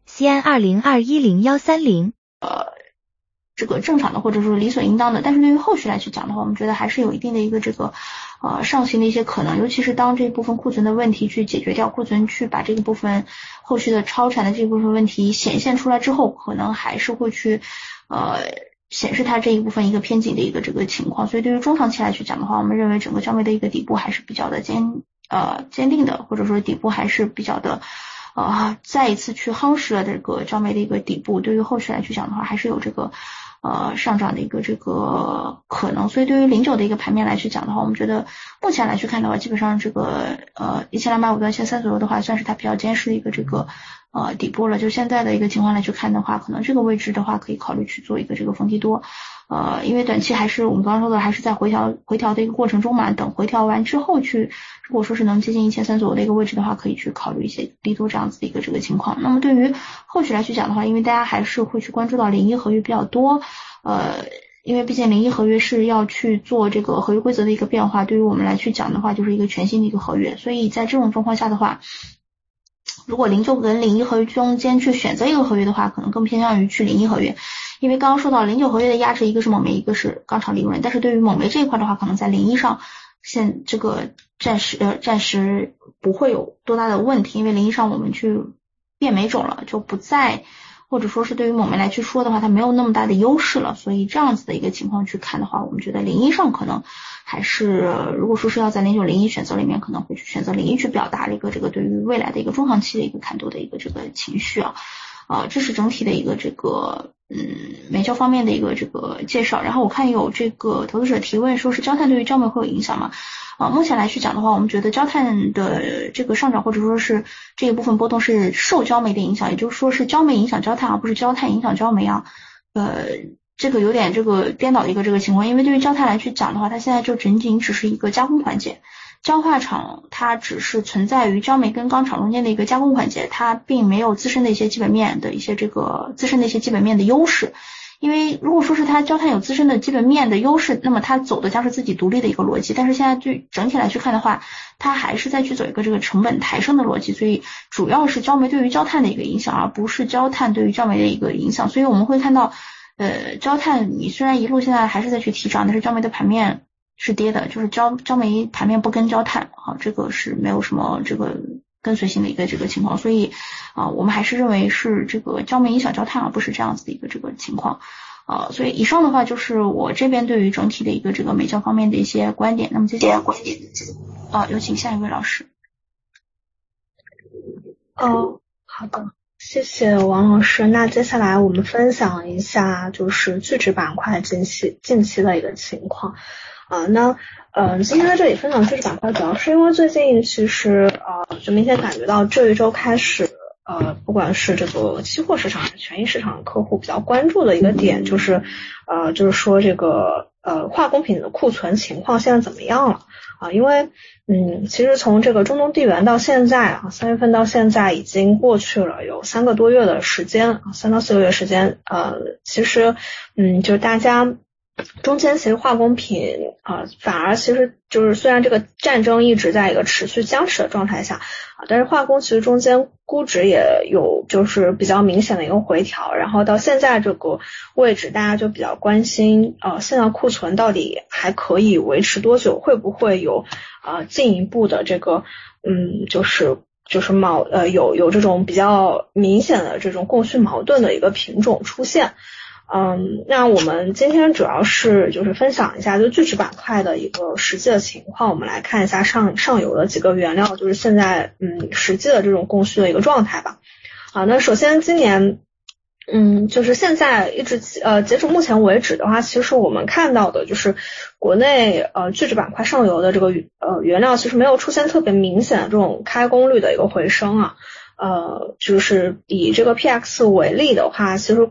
VCN20210130。 这个正常的或者说理所应当的，但是对于后续来去讲的话，我们觉得还是有一定的一个这个上行的一些可能，尤其是当这一部分库存的问题去解决掉，库存去把这个部分后续的超产的这部分问题显现出来之后，可能还是会去显示它这一部分一个偏紧的一个这个情况。所以对于中长期来去讲的话，我们认为整个焦煤的一个底部还是比较的坚定的，或者说底部还是比较的再一次去夯实了这个焦煤的一个底部，对于后续来去讲的话，还是有这个上涨的一个这个可能。所以对于09的一个盘面来去讲的话，我们觉得目前来去看的话，基本上这个1250到1300左右的话，算是它比较坚实的一个这个底部了。就现在的一个情况来去看的话，可能这个位置的话可以考虑去做一个这个逢低多。因为短期还是我们刚刚说的，还是在回调的一个过程中嘛，等回调完之后去，如果说是能接近1300左右的一个位置的话，可以去考虑一些利多这样子的一个这个情况。那么对于后续来去讲的话，因为大家还是会去关注到01合约比较多，因为毕竟01合约是要去做这个合约规则的一个变化，对于我们来去讲的话，就是一个全新的一个合约，所以在这种状况下的话，如果09跟01合约中间去选择一个合约的话，可能更偏向于去01合约。因为刚刚说到09合约的压制，一个是蒙煤，一个是钢厂利润，但是对于蒙煤这一块的话，可能在01上这个暂时不会有多大的问题，因为01上我们去变煤种了，就不再或者说是对于蒙煤来去说的话，它没有那么大的优势了，所以这样子的一个情况去看的话，我们觉得01上可能还是如果说是要在09、01选择里面，可能会去选择01去表达了一个这个对于未来的一个中长期的一个看多的一个这个情绪这是整体的一个这个煤焦方面的一个这个介绍。然后我看有这个投资者提问说是焦炭对于焦煤会有影响吗？目前来去讲的话，我们觉得焦炭的这个上涨或者说是这一部分波动是受焦煤的影响，也就是说是焦煤影响焦炭，而不是焦炭影响焦煤这个有点这个颠倒的一个这个情况。因为对于焦炭来去讲的话，它现在就仅仅只是一个加工环节，焦化厂它只是存在于焦煤跟钢厂中间的一个加工环节，它并没有自身的一些基本面的优势。因为如果说是它焦炭有自身的基本面的优势，那么它走的将是自己独立的一个逻辑，但是现在对整体来去看的话，它还是在去走一个这个成本抬升的逻辑，所以主要是焦煤对于焦炭的一个影响，而不是焦炭对于焦煤的一个影响。所以我们会看到焦炭你虽然一路现在还是在去提涨，但是焦煤的盘面是跌的，就是焦煤盘面不跟焦炭这个是没有什么这个跟随性的一个这个情况，所以我们还是认为是这个焦煤影响焦炭，而不是这样子的一个这个情况所以以上的话就是我这边对于整体的一个这个煤焦方面的一些观点。那么接下来有请下一位老师。 好的，谢谢王老师。那接下来我们分享一下就是聚酯板块近期的一个情况今天在这里分享聚酯板块，主要是因为最近其实就明显感觉到这一周开始不管是这个期货市场还是权益市场客户比较关注的一个点，就是说这个化工品的库存情况现在怎么样了因为其实从这个中东地缘到现在3月份到现在已经过去了有3个多月的时间，3到4个月时间其实就大家中间其实化工品反而其实就是虽然这个战争一直在一个持续僵持的状态下但是化工其实中间估值也有就是比较明显的一个回调，然后到现在这个位置大家就比较关心现在库存到底还可以维持多久，会不会有进一步的这个就是有这种比较明显的这种供需矛盾的一个品种出现。那我们今天主要是就是分享一下就聚酯板块的一个实际的情况，我们来看一下上游的几个原料就是现在实际的这种供需的一个状态吧。那首先今年就是现在一直截止目前为止的话，其实我们看到的就是国内聚酯板块上游的这个原料其实没有出现特别明显的这种开工率的一个回升就是以这个 PX 为例的话，其实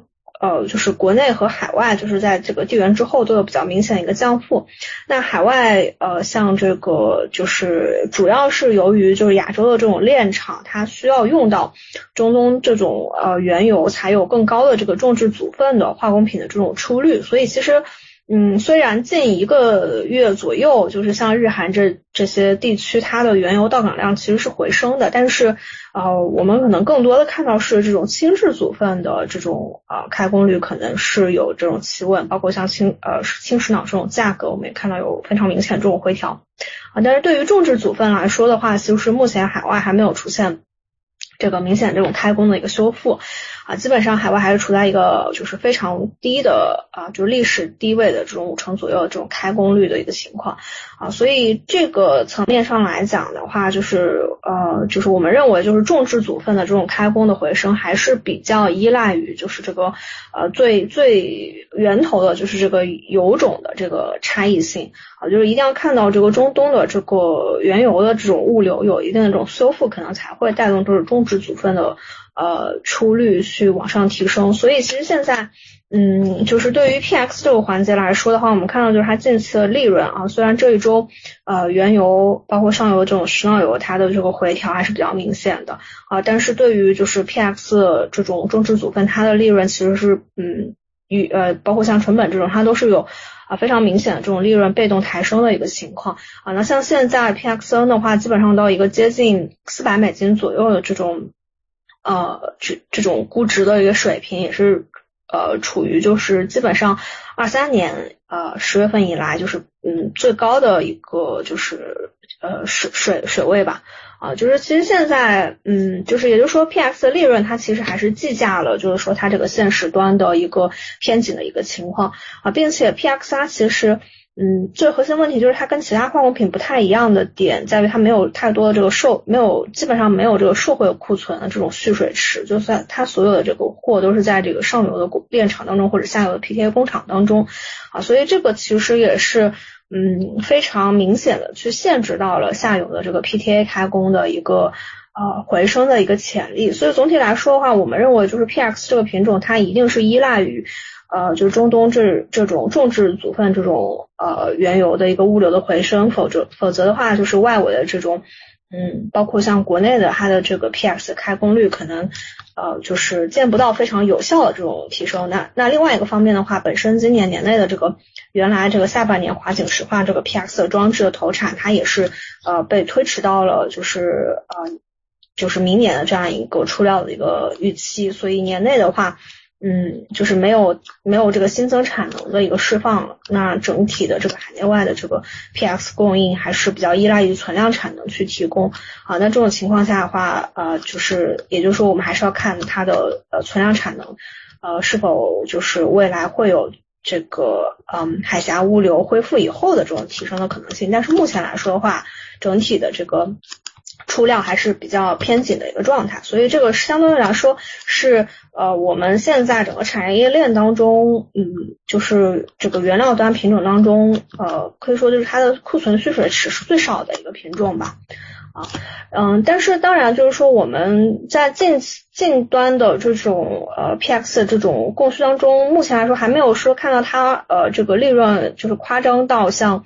就是国内和海外就是在这个地缘之后都有比较明显的一个降幅。那海外像这个就是主要是由于就是亚洲的这种炼厂，它需要用到中东这种原油才有更高的这个重质组分的化工品的这种出率，所以其实虽然近1个月左右就是像日韩这些地区它的原油到港量其实是回升的，但是我们可能更多的看到是这种轻质组分的这种开工率可能是有这种企稳，包括像轻石脑这种价格我们也看到有非常明显这种回调但是对于重质组分来说的话，其实目前海外还没有出现这个明显这种开工的一个修复基本上海外还是处在一个就是非常低的就是历史低位的这种50%左右的这种开工率的一个情况所以这个层面上来讲的话，就是我们认为就是重质组分的这种开工的回升还是比较依赖于就是这个最源头的就是这个油种的这个差异性就是一定要看到这个中东的这个原油的这种物流有一定的这种修复，可能才会带动就是重质组分的出率去往上提升。所以其实现在就是对于 PX 这个环节来说的话，我们看到就是它近期的利润虽然这一周原油包括上游这种石脑油它的这个回调还是比较明显的但是对于就是 PX 这种重质组分它的利润其实是包括像成本这种它都是有非常明显的这种利润被动抬升的一个情况那像现在 PXN 的话基本上到一个接近$400左右的这种这种估值的一个水平，也是处于就是基本上23年10月份以来就是最高的一个就是水位吧就是其实现在就是也就是说 PX 的利润它其实还是计价了就是说它这个现实端的一个偏紧的一个情况并且 PX 它其实最核心问题就是它跟其他化工品不太一样的点在于它没有太多的这个基本上没有这个社会库存的这种蓄水池，就算它所有的这个货都是在这个上游的炼厂当中或者下游的 PTA 工厂当中所以这个其实也是非常明显的去限制到了下游的这个 PTA 开工的一个回升的一个潜力。所以总体来说的话，我们认为就是 PX 这个品种它一定是依赖于就是中东这种重质组分这种原油的一个物流的回升，否则的话就是外围的这种包括像国内的它的这个 PX 开工率可能就是见不到非常有效的这种提升。那另外一个方面的话，本身今年年内的这个原来这个下半年华景石化这个 PX 的装置的投产，它也是被推迟到了就是明年的这样一个出料的一个预期，所以年内的话就是没有这个新增产能的一个释放，那整体的这个海内外的这个 PX 供应还是比较依赖于存量产能去提供那这种情况下的话也就是说我们还是要看它的存量产能是否就是未来会有这个海峡物流恢复以后的这种提升的可能性，但是目前来说的话，整体的这个出料还是比较偏紧的一个状态，所以这个相对来说是我们现在整个产业链当中就是这个原料端品种当中可以说就是它的库存蓄水池是最少的一个品种吧但是当然就是说我们在近端的这种PX 这种供需当中，目前来说还没有说看到它这个利润就是夸张到像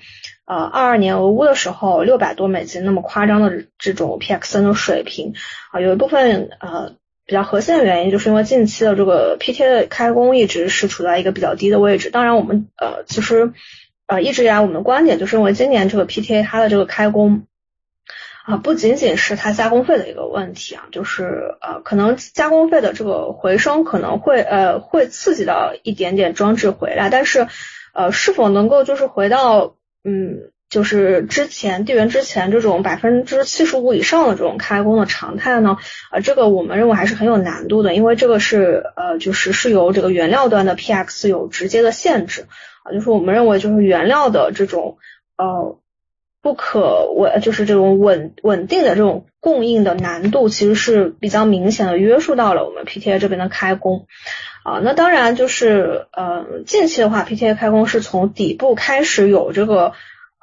22年俄乌的时候$600多那么夸张的这种 PXN 的水平有一部分比较核心的原因就是因为近期的这个 PTA 的开工一直是处在一个比较低的位置。当然我们其实一直以来我们的观点就是认为今年这个 PTA 它的这个开工不仅仅是它加工费的一个问题就是可能加工费的这个回升可能会刺激到一点点装置回来，但是是否能够就是回到就是地缘之前这种75%以上的这种开工的常态呢这个我们认为还是很有难度的，因为这个是是由这个原料端的 PX 有直接的限制就是我们认为就是原料的这种就是这种稳定的这种供应的难度其实是比较明显的约束到了我们 PTA 这边的开工那当然就是近期的话 PTA 开工是从底部开始有这个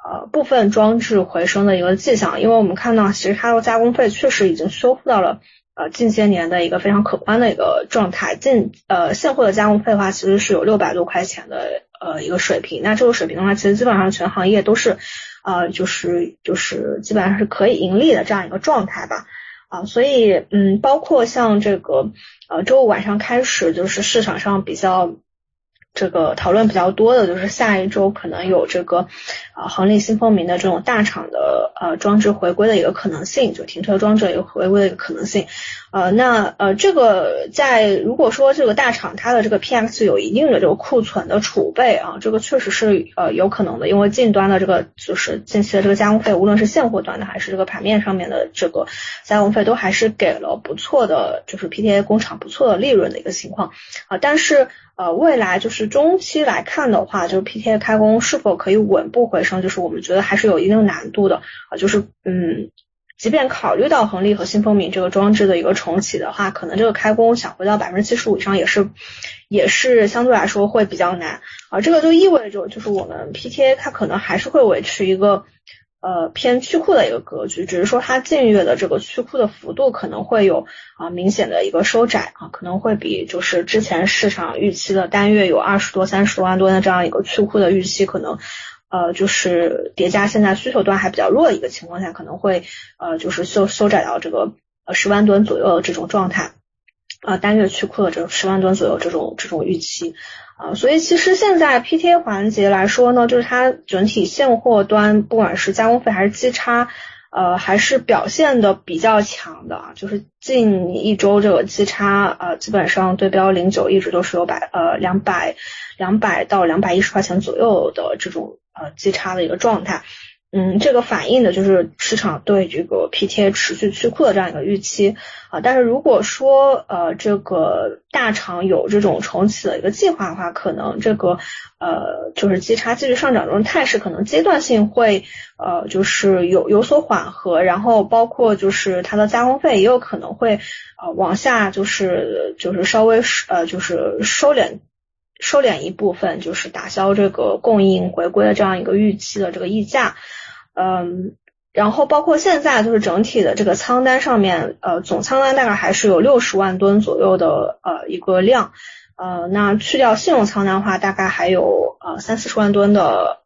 部分装置回升的一个迹象，因为我们看到其实它的加工费确实已经修复到了近些年的一个非常可观的一个状态。现货的加工费的话其实是有600多块钱的一个水平，那这个水平的话其实基本上全行业都是就是基本上是可以盈利的这样一个状态吧。所以包括像这个周五晚上开始就是市场上比较这个讨论比较多的就是下一周可能有这个恒力新风明的这种大厂的装置回归的一个可能性，就停车装置一个回归的一个可能性。这个如果说这个大厂它的这个 PX 有一定的这个库存的储备这个确实是有可能的，因为近端的这个就是近期的这个加工费，无论是现货端的还是这个盘面上面的这个加工费都还是给了不错的就是 PTA 工厂不错的利润的一个情况但是未来就是中期来看的话，就是 PTA 开工是否可以稳步回升，就是我们觉得还是有一定难度的就是即便考虑到恒力和新风明这个装置的一个重启的话，可能这个开工想回到 75% 以上也是相对来说会比较难这个就意味着就是我们 PTA 它可能还是会维持一个偏去库的一个格局，只是说它近月的这个去库的幅度可能会有明显的一个收窄可能会比就是之前市场预期的单月有20多30多万吨的这样一个去库的预期，可能就是叠加现在需求端还比较弱的一个情况下，可能会就是收窄到这个10万吨左右的这种状态单月去库的这个10万吨左右这种预期所以其实现在 PTA 环节来说呢，就是它整体现货端不管是加工费还是基差还是表现的比较强的就是近一周这个基差基本上对标09一直都是有200到210块钱左右的这种基差的一个状态这个反映的就是市场对这个 PTA 持续去库的这样一个预期但是如果说这个大厂有这种重启的一个计划的话，可能这个就是基差继续上涨这种态势可能阶段性会就是有所缓和，然后包括就是它的加工费也有可能会往下就是稍微就是收敛一部分，就是打消这个供应回归的这样一个预期的这个溢价然后包括现在就是整体的这个仓单上面总仓单大概还是有60万吨左右的一个量那去掉信用仓单的话大概还有30-40万吨的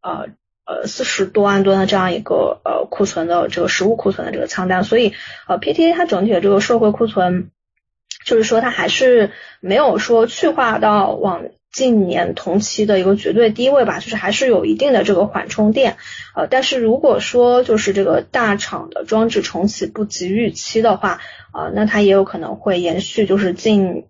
40多万吨的这样一个库存的这个实物库存的这个仓单，所以PTA 它整体的这个社会库存就是说它还是没有说去化到往近年同期的一个绝对低位吧，就是还是有一定的这个缓冲垫但是如果说就是这个大厂的装置重启不及预期的话那它也有可能会延续就是近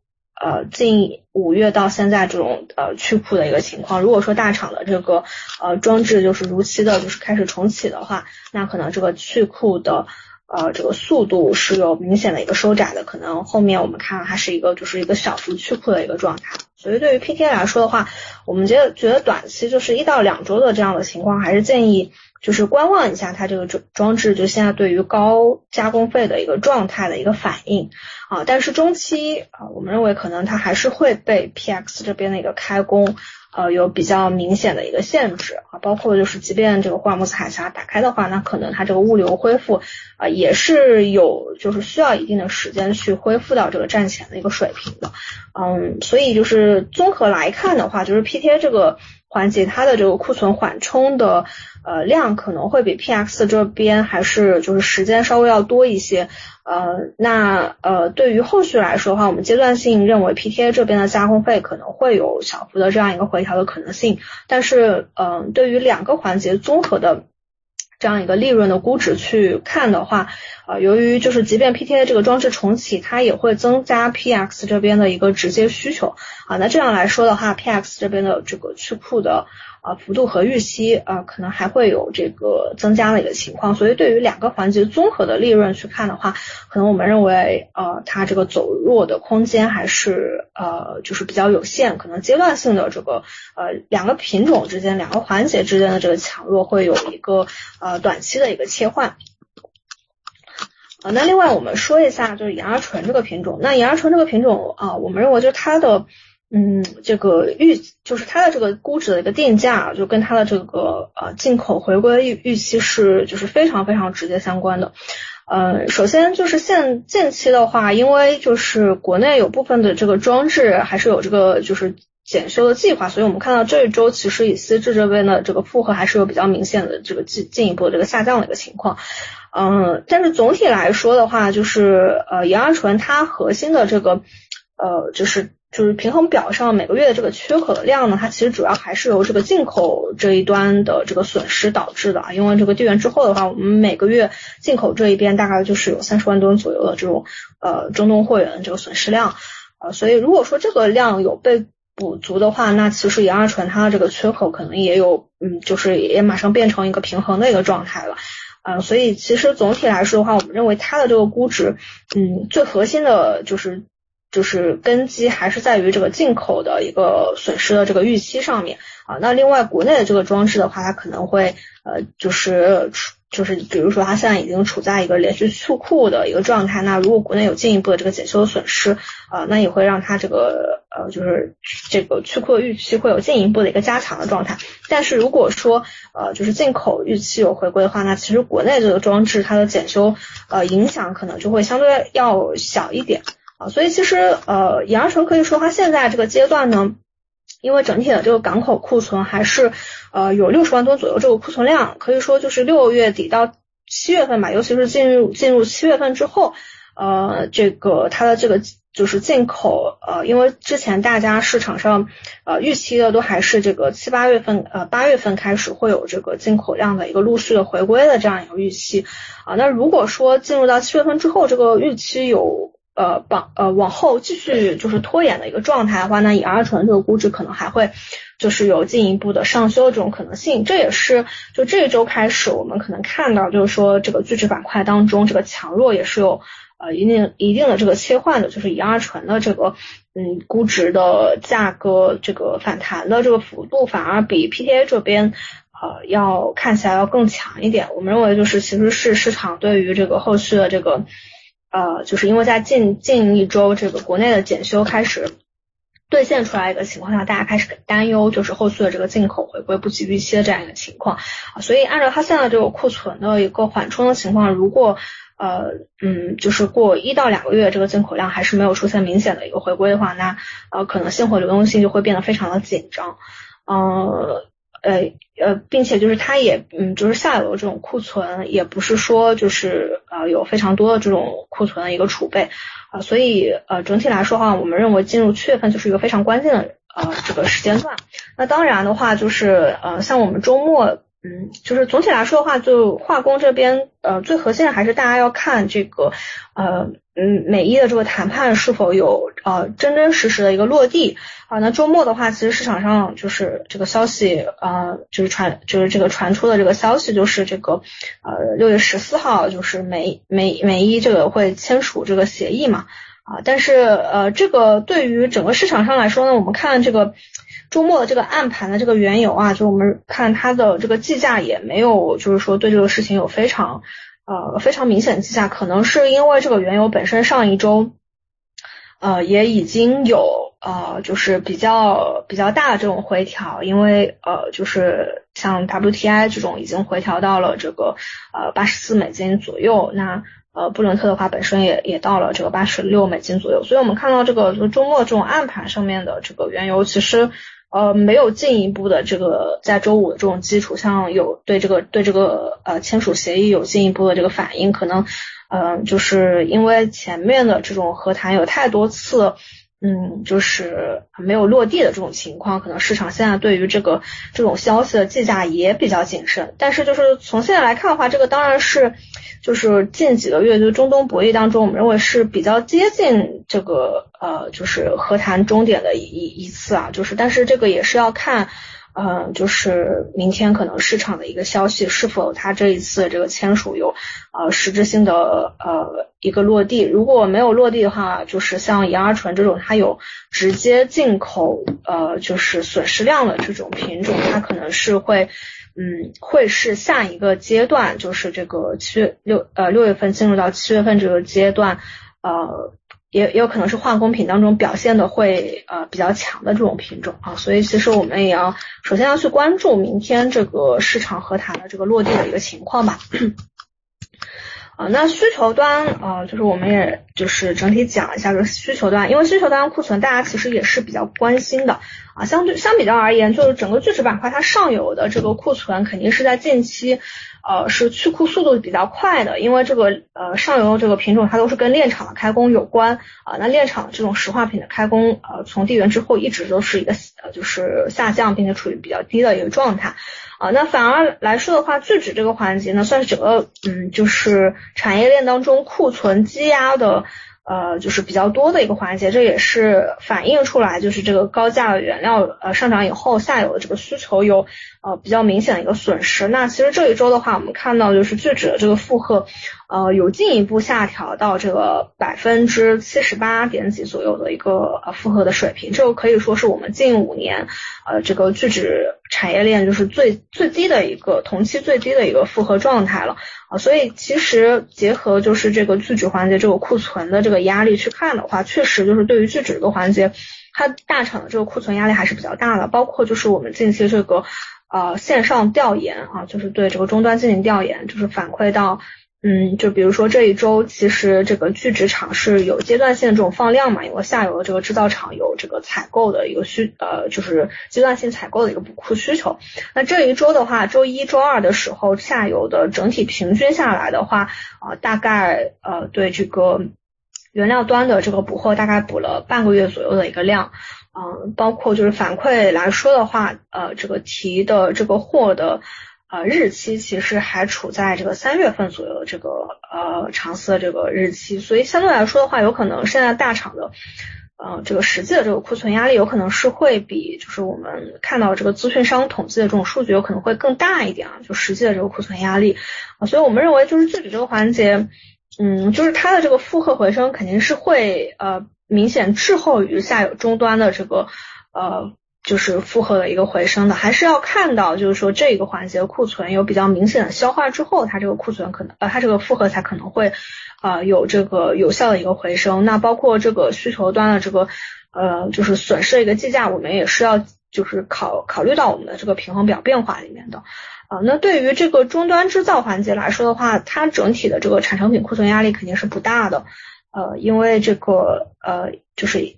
5月到现在这种去库的一个情况。如果说大厂的这个装置就是如期的就是开始重启的话，那可能这个去库的这个速度是有明显的一个收窄的，可能后面我们看它是一个小幅去库的一个状态。所以对于 PTA 来说的话，我们觉得短期就是1到2周的这样的情况，还是建议就是观望一下它这个装置就现在对于高加工费的一个状态的一个反应但是中期我们认为可能它还是会被 PX 这边的一个开工有比较明显的一个限制包括就是即便这个霍尔木兹海峡打开的话，那可能它这个物流恢复也是有就是需要一定的时间去恢复到这个战前的一个水平的所以就是综合来看的话，就是 PTA 这个环节它的这个库存缓冲的量可能会比 PX 这边还是就是时间稍微要多一些那对于后续来说的话，我们阶段性认为 PTA 这边的加工费可能会有小幅的这样一个回调的可能性，但是对于两个环节综合的这样一个利润的估值去看的话由于就是即便 PTA 这个装置重启，它也会增加 PX 这边的一个直接需求那这样来说的话 PX 这边的这个去库的幅度和预期可能还会有这个增加的一个情况，所以对于两个环节综合的利润去看的话，可能我们认为它这个走弱的空间还是就是比较有限，可能阶段性的这个两个品种之间两个环节之间的这个强弱会有一个短期的一个切换那另外我们说一下就是乙二醇这个品种，那乙二醇这个品种我们认为就是它的这个就是它的这个估值的一个定价，就跟它的这个进口回归预期是就是非常非常直接相关的。首先就是近期的话，因为就是国内有部分的这个装置还是有这个就是检修的计划，所以我们看到这一周其实以思智这边的这个负荷还是有比较明显的这个进一步的这个下降的一个情况。但是总体来说的话，就是乙二醇它核心的这个就是平衡表上每个月的这个缺口的量呢，它其实主要还是由这个进口这一端的这个损失导致的啊。因为这个地缘之后的话，我们每个月进口这一边大概就是有30万吨左右的这种中东货源的这个损失量所以如果说这个量有被补足的话，那其实乙二醇它的这个缺口可能也有就是也马上变成一个平衡的一个状态了。所以其实总体来说的话，我们认为它的这个估值最核心的就是根基还是在于这个进口的一个损失的这个预期上面那另外国内的这个装置的话，它可能会就是比如说它现在已经处在一个连续去库的一个状态，那如果国内有进一步的这个检修的损失那也会让它这个就是这个去库的预期会有进一步的一个加强的状态。但是如果说就是进口预期有回归的话，那其实国内这个装置它的检修影响可能就会相对要小一点所以其实乙二醇可以说它现在这个阶段呢，因为整体的这个港口库存还是有60万吨左右这个库存量，可以说就是6月底到7月份吧，尤其是进入7月份之后这个它的这个就是进口因为之前大家市场上预期的都还是这个7、8月份8月份开始会有这个进口量的一个陆续的回归的这样一个预期那如果说进入到7月份之后，这个预期有往后继续就是拖延的一个状态的话，那乙二醇这个估值可能还会就是有进一步的上修这种可能性。这也是就这一周开始我们可能看到就是说这个聚酯板块当中这个强弱也是有一定的这个切换的，就是乙二醇的这个估值的价格这个反弹的这个幅度反而比 PTA 这边要看起来要更强一点。我们认为就是其实是市场对于这个后续的这个就是因为在近一周这个国内的检修开始兑现出来一个情况下，大家开始担忧就是后续的这个进口回归不及预期的这样一个情况所以按照它现在这个库存的一个缓冲的情况，如果就是过1到2个月这个进口量还是没有出现明显的一个回归的话，那可能现货流动性就会变得非常的紧张并且就是它也就是下游这种库存也不是说就是有非常多的这种库存的一个储备所以整体来说的话，我们认为进入7月份就是一个非常关键的这个时间段。那当然的话就是像我们周末就是总体来说的话，就化工这边最核心的还是大家要看这个美伊的这个谈判是否有真实的一个落地那周末的话，其实市场上就是这个消息就是这个传出的这个消息，就是这个6月14号就是美伊这个会签署这个协议嘛但是这个对于整个市场上来说呢，我们看这个周末的这个暗盘的这个原油就我们看它的这个计价也没有就是说对这个事情有非常明显的计价，可能是因为这个原油本身上一周也已经有就是比较大的这种回调，因为就是像 WTI 这种已经回调到了这个84美金左右，那布伦特的话本身也到了这个86美金左右，所以我们看到这个周末这种暗盘上面的这个原油其实没有进一步的这个在周五的这种基础上有对这个签署协议有进一步的这个反应，可能就是因为前面的这种和谈有太多次就是没有落地的这种情况，可能市场现在对于这种消息的计价也比较谨慎。但是就是从现在来看的话，这个当然是就是近几个月就是中东博弈当中，我们认为是比较接近这个就是和谈终点的一次就是但是这个也是要看就是明天可能市场的一个消息是否它这一次这个签署有实质性的一个落地。如果没有落地的话，就是像乙二醇这种它有直接进口就是损失量的这种品种，它可能是会是下一个阶段，就是这个6月份进入到7月份这个阶段也有可能是化工品当中表现的会比较强的这种品种啊，所以其实我们也要首先要去关注明天这个市场和谈的这个落地的一个情况吧。那需求端就是我们也就是整体讲一下这个需求端，因为需求端库存大家其实也是比较关心的啊，相比较而言，就是整个聚酯板块它上游的这个库存肯定是在近期是去库速度比较快的，因为这个上游这个品种它都是跟炼厂的开工有关啊，那炼厂这种石化品的开工从地缘之后一直都是一个就是下降并且处于比较低的一个状态啊，那反而来说的话，聚酯这个环节呢，算是整个就是产业链当中库存积压的就是比较多的一个环节，这也是反映出来就是这个高价的原料上涨以后，下游的这个需求有比较明显的一个损失。那其实这一周的话，我们看到就是聚酯的这个负荷有进一步下调到这个78%点几左右的一个负荷的水平，这个可以说是我们近5年这个聚酯产业链就是最低的一个同期最低的一个负荷状态了所以其实结合就是这个聚酯环节这个库存的这个压力去看的话，确实就是对于聚酯这个环节，它大厂的这个库存压力还是比较大的，包括就是我们近期这个线上调研就是对这个终端进行调研，就是反馈到就比如说这一周其实这个聚酯厂是有阶段性的这种放量嘛，因为下游的这个制造厂有这个采购的一个就是阶段性采购的一个补库需求。那这一周的话，周一周二的时候，下游的整体平均下来的话大概对这个原料端的这个补货大概补了半个月左右的一个量包括就是反馈来说的话这个提的这个货的日期其实还处在这个3月份左右的这个长丝的这个日期，所以相对来说的话，有可能现在大厂的这个实际的这个库存压力有可能是会比就是我们看到这个资讯商统计的这种数据有可能会更大一点就实际的这个库存压力所以我们认为就是聚酯这个环节就是它的这个负荷回升肯定是会明显滞后于下游终端的这个就是负荷的一个回升的，还是要看到就是说这个环节库存有比较明显的消化之后，它这个库存可能它这个负荷才可能会有这个有效的一个回升。那包括这个需求端的这个就是损失的一个计价，我们也是要就是考虑到我们的这个平衡表变化里面的那对于这个终端制造环节来说的话，它整体的这个产成品库存压力肯定是不大的因为这个就是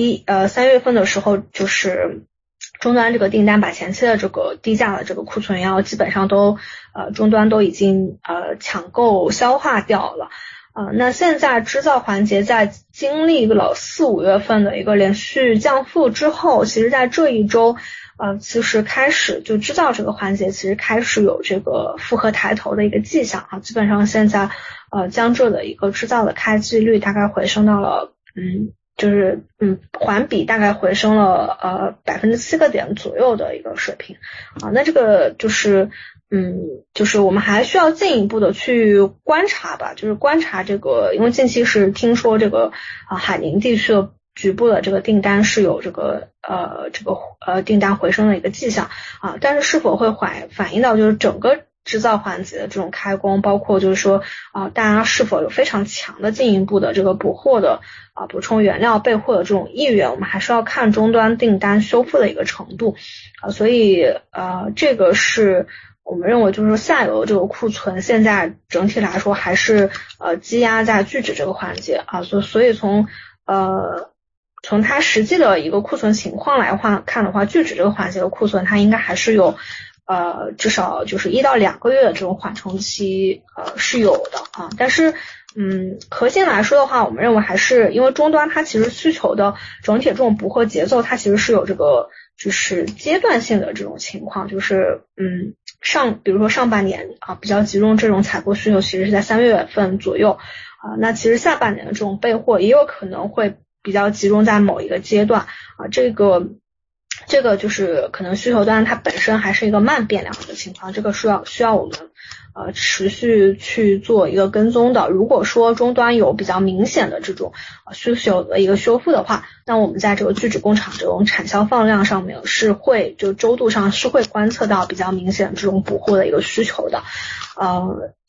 3月份的时候就是终端这个订单把前期的这个低价的这个库存要基本上都终端都已经抢购消化掉了那现在制造环节在经历了4、5月份的一个连续降负之后，其实在这一周其实开始就制造这个环节其实开始有这个负荷抬头的一个迹象基本上现在江浙的一个制造的开机率大概回升到了就是环比大概回升了7个点左右的一个水平那这个就是就是我们还需要进一步的去观察吧，就是观察这个，因为近期是听说这个海宁地区的局部的这个订单是有这个订单回升的一个迹象但是是否会反映到就是整个制造环节的这种开工，包括就是说大家是否有非常强的进一步的这个补货的补充原料备货的这种意愿，我们还是要看终端订单修复的一个程度所以这个是我们认为就是说下游这个库存现在整体来说还是积压在聚酯这个环节所以从它实际的一个库存情况来看的话，聚酯这个环节的库存它应该还是有至少就是1到2个月的这种缓冲期是有的但是核心来说的话，我们认为还是因为终端它其实需求的整体这种补货节奏它其实是有这个就是阶段性的这种情况，就是比如说上半年比较集中这种采购需求其实是在3月份左右那其实下半年的这种备货也有可能会比较集中在某一个阶段这个就是可能需求端它本身还是一个慢变量的情况，这个需要我们持续去做一个跟踪的。如果说终端有比较明显的这种需求的一个修复的话，那我们在这个聚酯工厂这种产销放量上面是会就周度上是会观测到比较明显的这种补货的一个需求的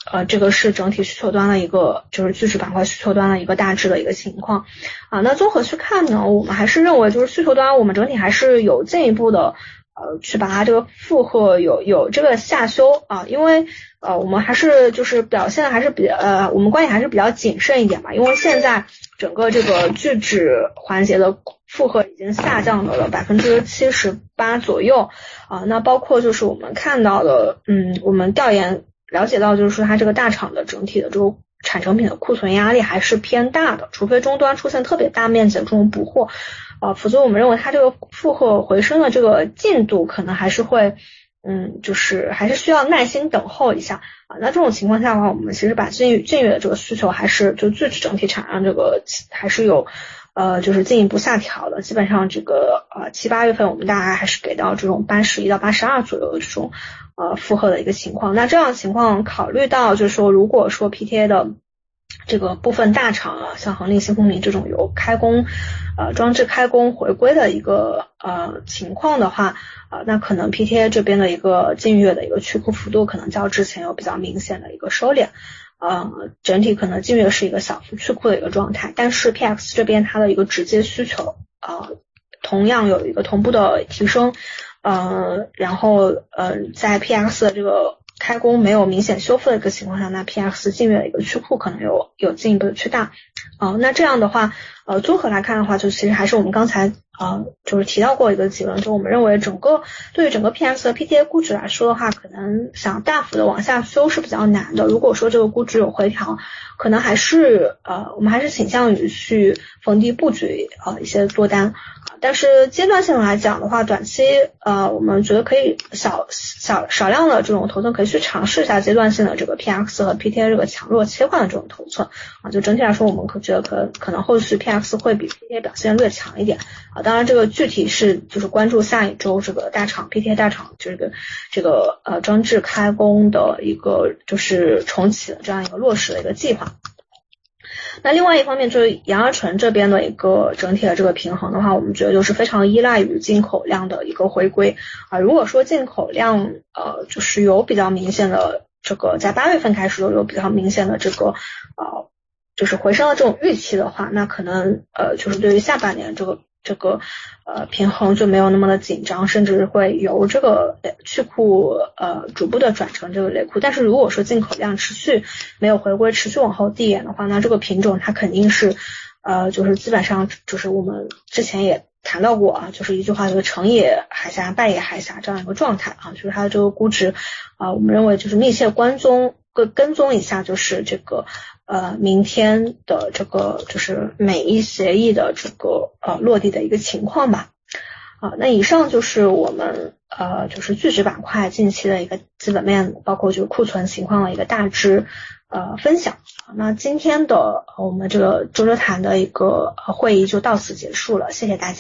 这个是整体需求端的一个，就是聚酯板块需求端的一个大致的一个情况啊。那综合去看呢，我们还是认为就是需求端我们整体还是有进一步的去把它这个负荷有这个下修啊，因为我们还是就是表现还是我们观点还是比较谨慎一点吧，因为现在整个这个聚酯环节的负荷已经下降到了78%左右啊。那包括就是我们看到的我们调研了解到，就是说它这个大厂的整体的这个产成品的库存压力还是偏大的，除非终端出现特别大面积的这种补货否则我们认为它这个负荷回升的这个进度可能还是会就是还是需要耐心等候一下啊。那这种情况下的话，我们其实把近月的这个需求还是就聚酯整体产量这个还是有就是进一步下调的，基本上这个7、8月份我们大概还是给到这种81到82左右的这种负荷的一个情况。那这样的情况考虑到就是说，如果说 PTA 的这个部分大厂像恒力、新风林这种有开工装置开工回归的一个情况的话那可能 PTA 这边的一个近月的一个去库幅度可能较之前有比较明显的一个收敛整体可能近月是一个小幅去库的一个状态，但是 PX 这边它的一个直接需求同样有一个同步的提升然后在 PX 的这个开工没有明显修复的一个情况下，那 PX 近月的一个去库可能有进一步的去大那这样的话综合来看的话，就其实还是我们刚才就是提到过一个结论，就我们认为对于整个 PX 和 PTA 估值来说的话，可能想大幅的往下修是比较难的。如果说这个估值有回调，可能还是我们还是倾向于去逢低布局一些多单但是阶段性来讲的话，短期我们觉得可以少量的这种头寸可以去尝试一下阶段性的这个 PX 和 PTA 这个强弱切换的这种头寸就整体来说我们觉得可能后续 PX 会比 PTA 表现略强一点当然这个具体是就是关注下一周这个大厂 PTA 大厂这个装置开工的一个就是重启的这样一个落实的一个计划。那另外一方面就是杨二醇这边的一个整体的这个平衡的话，我们觉得就是非常依赖于进口量的一个回归如果说进口量就是有比较明显的这个在8月份开始有比较明显的这个就是回升的这种预期的话，那可能就是对于下半年这个平衡就没有那么的紧张，甚至会由这个去库逐步的转成这个累库。但是如果说进口量持续没有回归，持续往后递延的话，那这个品种它肯定是就是基本上就是我们之前也谈到过就是一句话，就是成也海峡败也海峡这样一个状态就是它的这个估值我们认为就是密切跟踪一下，就是这个明天的这个就是美伊协议的这个落地的一个情况吧那以上就是我们就是聚酯板块近期的一个基本面包括就是库存情况的一个大致分享那今天的我们这个周谈的一个会议就到此结束了，谢谢大家。